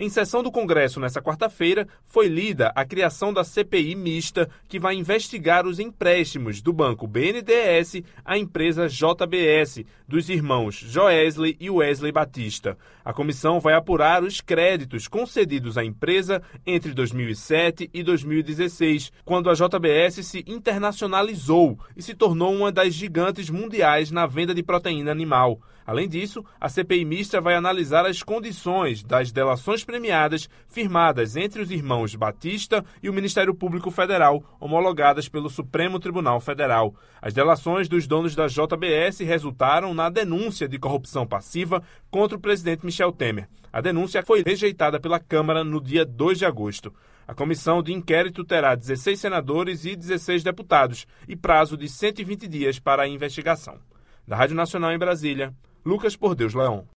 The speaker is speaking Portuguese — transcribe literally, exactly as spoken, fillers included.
Em sessão do Congresso nesta quarta-feira, foi lida a criação da C P I mista que vai investigar os empréstimos do banco B N D E S à empresa J B S, dos irmãos Joesley e Wesley Batista. A comissão vai apurar os créditos concedidos à empresa entre dois mil e sete e dois mil e dezesseis, quando a J B S se internacionalizou e se tornou uma das gigantes mundiais na venda de proteína animal. Além disso, a C P I mista vai analisar as condições das delações premiadas firmadas entre os irmãos Batista e o Ministério Público Federal, homologadas pelo Supremo Tribunal Federal. As delações dos donos da J B S resultaram na denúncia de corrupção passiva contra o presidente Michel Temer. A denúncia foi rejeitada pela Câmara no dia dois de agosto. A comissão de inquérito terá dezesseis senadores e dezesseis deputados e prazo de cento e vinte dias para a investigação. Da Rádio Nacional em Brasília, Lucas Por Deus Leão.